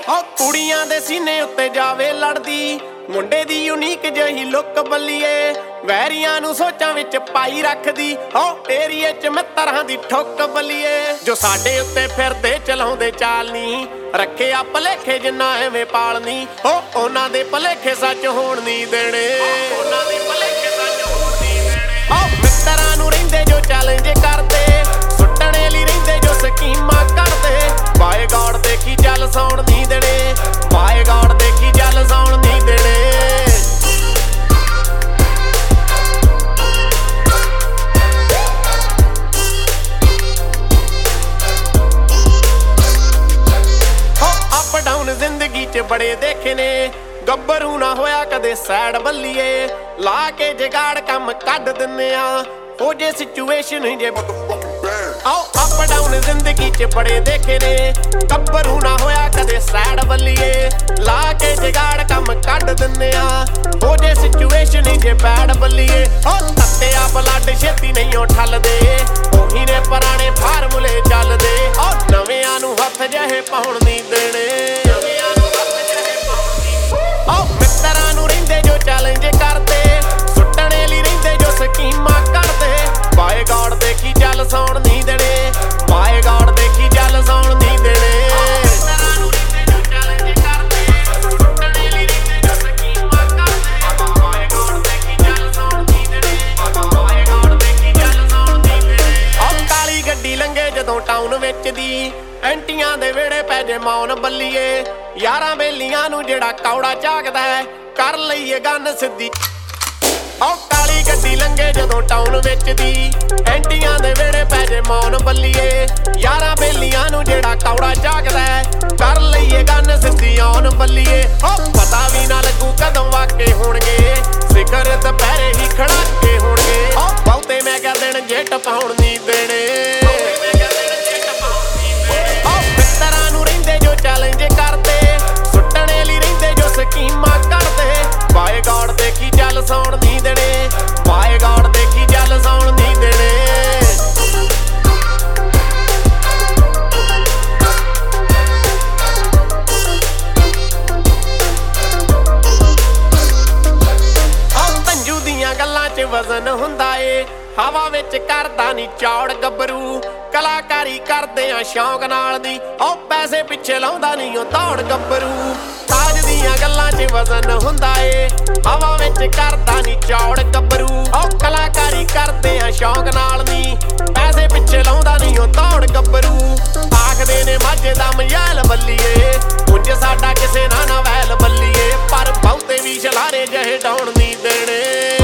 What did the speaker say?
ਹੋ ਕੁੜੀਆਂ ਦੇ ਸੀਨੇ ਉੱਤੇ ਜਾਵੇ ਲੜਦੀ ਮੁੰਡੇ ਦੀ ਯੂਨੀਕ ਜਿਹੀ ਲੁੱਕ ਬੱਲੀਏ ਵੈਰੀਆਂ ਨੂੰ ਸੋਚਾਂ ਵਿੱਚ ਪਾਈ ਰੱਖਦੀ ਹੋ ਏਰੀਏ 'ਚ ਮਿੱਤਰਾਂ ਦੀ ਠੁੱਕ ਬੱਲੀਏ ਜੋ ਸਾਡੇ ਉੱਤੇ ਫਿਰਦੇ ਚਲਾਉਂਦੇ ਚਾਲ ਨੀ ਰੱਖਿਆ ਭਲੇਖੇ ਜਿੰਨਾ ਐਵੇਂ ਪਾਲਨੀ ਹੋ ਉਹਨਾਂ ਦੇ ਭਲੇਖੇ ਸੱਚ ਹੋਣ ਨਹੀਂ ਦੇਣੇ ਉਹਨਾਂ ਦੇ ਭਲੇਖੇ ਸੱਚ ਹੋਣ ਨਹੀਂ ਦੇਣੇ ਹੋ ਮਿੱਤਰਾਂ ਨੂੰ ਰਹਿੰਦੇ ਜੋ ਚੈਲੰਜ ਕਰਦੇ ਸੁੱਟਣੇ ਲਈ ਰਹਿੰਦੇ ਜੋ ਸਕੀਮਾਂ ਕਰਦੇ ਬਾਏ ਗਾਡ ਦੇਖੀ ਚੱਲ ਸੌਣ ਨਹੀਂ ਦੇਣੇ ਬਾਏ ਗਾਡ ਦੇਖੀ ਚੱਲ ਸੌਣ ਨਹੀਂ ਦੇਣੇ ਜ਼ਿੰਦਗੀ 'ਚ ਬੜੇ ਦੇਖੇ ਨੇ ਗੱਭਰੂ ਨਾ ਹੋਇਆ ਕਦੇ ਸੈਡ ਬੱਲੀਏ ਲਾ ਕੇ ਜਗਾੜ ਕੰਮ ਕੱਢ ਦਿੰਨੇ ਆ ਹੋ ਜੇ ਸਿਚੁਏਸ਼ਨ ਜੇ ਆਓ ਅਪ ਡਾਊਨ ਜ਼ਿੰਦਗੀ 'ਚ ਬੜੇ ਦੇਖੇ ਨੇ ਗੱਭਰੂ ਨਾ ਹੋਇਆ ਕਦੇ ਸੈਡ ਬੱਲੀਏ ਲਾ ਕੇ ਜਗਾੜ ਕੰਮ ਕੱਢ ਦਿੰਨੇ ਆ ਹੋ ਜੇ ਸਿਚੁਏਸ਼ਨ ਜੇ ਬੈਡ ਬੱਲੀਏ ਹੋ ਤੱਤੇ ਆ ਬਲੱਡ ਛੇਤੀ ਨਹੀਂ ਉਹ ਠੱਲਦੇ ਉਹੀ ਨੇ ਪੁਰਾਣੇ ਫਾਰਮੂਲੇ ਚੱਲਦੇ ਉਹ ਨਵਿਆਂ ਨੂੰ ਹੱਥ ਜਿਹੇ ਪਾਉਣ ਨਹੀਂ ਦੇਣੇ ਮਿੱਤਰਾਂ ਨੂੰ ਰਹਿੰਦੇ ਜੋ ਚੈਲੰਜ ਕਰਦੇ ਸੁੱਟਣੇ ਲਈ ਰਹਿੰਦੇ ਜੋ ਸਕੀਮਾਂ ਕਰਦੇ ਬਾਏ ਗਾਡ ਦੇਖੀ ਚੱਲ ਸੌਣ ਨਹੀਂ ਦੇਣੇ ਬਾਏ ਗਾਡ ਦੇਖੀ ਚੱਲ ਸੌਣ ਨਹੀਂ ਦੇਣੇ ਮਿੱਤਰਾਂ ਨੂੰ ਰਹਿੰਦੇ ਜੋ ਚੈਲੰਜ ਕਰਦੇ ਸੁੱਟਣੇ ਲਈ ਰਹਿੰਦੇ ਜੋ ਸਕੀਮਾਂ ਕਰਦੇ ਬਾਏ ਗਾਡ ਦੇਖੀ ਚੱਲ ਸੌਣ ਨਹੀਂ ਦੇਣੇ ਬਾਏ ਗਾਡ ਦੇਖੀ ਚੱਲ ਸੌਣ ਨਹੀਂ ਦੇਣੇ ਕਾਲੀ ਗੱਡੀ ਲੰਘੇ ਜਦੋਂ ਟਾਊਨ ਵਿੱਚ ਦੀ ਐਂਟੀਆਂ ਦੇ ਵਿਹੜੇ ਪੈ ਜੇ ਮੌਨ ਬੱਲੀਏ ਯਾਰਾਂ ਬੇਲੀਆਂ ਨੂੰ ਜਿਹੜਾ ਕੌੜਾ ਝਾਕਦਾ ਹੈ ਕਰ ਲਈਏ ਗੰਨ ਸਿੱਧੀ ਓ ਕਾਲੀ ਗੱਡੀ ਲੰਘੇ ਜਦੋਂ ਟਾਊਨ ਵਿੱਚ ਦੀ ਐਂਟੀਆਂ ਦੇ ਵਿਹੜੇ ਪੈ ਜੇ ਮੌਨ ਬੱਲੀਏ ਯਾਰਾਂ ਬੇਲੀਆਂ ਨੂੰ ਜਿਹੜਾ ਕੌੜਾ ਝਾਕਦਾ ਹੈ ਕਰ ਲਈਏ ਗੰਨ ਸਿੱਧੀ ਆਉਣ ਬੱਲੀਏ ਓ ਪਤਾ ਵੀ ਨਾ ਲੱਗੂ ਕਦੋਂ ਵਾਕੇ ਹੋਣਗੇ ਸਿਖਰ ਦੁਪਹਿਰੇ ਹੀ ਖੜਾਕੇ ਹੋਣਗੇ ਓ ਬਹੁਤੇ ਮੈਂ ਕਿਹਾ ਦਿਨ ਜੇ ਟਪਾਉਣ ਨਹੀਂ ਦੇਣੇ ਜੋ ਚੈਲੰਜ ਕਰਦੇ ਸੁੱਟਣੇ ਲਈ ਰਹਿੰਦੇ ਜੋ ਸਕੀਮਾਂ ਕਰਦੇ ਬਾਏ ਗਾਡ ਦੇਖੀ ਚੱਲ ਸੌਣ ਨਹੀਂ ਦੇਣੇ ਬਾਏ ਗਾਡ ਦੇਖੀ ਚੱਲ ਸੌਣ ਨਹੀਂ ਦੇਣੇ ਤੰਜੂ ਦੀਆਂ ਗੱਲਾਂ 'ਚ ਵਜ਼ਨ ਹੁੰਦਾ ਏ ਹਵਾ ਵਿੱਚ ਕਰਦਾ ਨੀ ਚੌੜ ਗੱਭਰੂ ਕਲਾਕਾਰੀ ਕਰਦੇ ਆ ਸ਼ੌਂਕ ਨਾਲ ਦੀ ਉਹ ਪੈਸੇ ਪਿੱਛੇ ਲਾਉਂਦਾ ਨੀ ਉਹ ਦੌੜ ਗੱਭਰੂ ਤਾਜ ਦੀਆਂ ਗੱਲਾਂ 'ਚ ਵਜ਼ਨ ਹੁੰਦਾ ਏ ਹਵਾ ਵਿੱਚ ਕਰਦਾ ਨੀ ਚੌੜ ਗੱਭਰੂ ਉਹ ਕਲਾਕਾਰੀ ਕਰਦੇ ਆ ਸ਼ੌਂਕ ਨਾਲ ਨੀ ਪੈਸੇ ਪਿੱਛੇ ਲਾਉਂਦਾ ਨੀ ਉਹ ਦੌੜ ਗੱਭਰੂ ਆਖਦੇ ਨੇ ਮਾਝੇ ਦਾ ਮਜਾਲ ਬੱਲੀਏ ਉਂਝ ਸਾਡਾ ਕਿਸੇ ਨਾ ਵੈਲ ਬੱਲੀਏ ਪਰ ਬਹੁਤੇ ਵੀ ਛਲਾਰੇ ਜਿਹੇ ਡਾਉਣ ਨਹੀਂ ਦੇਣੇ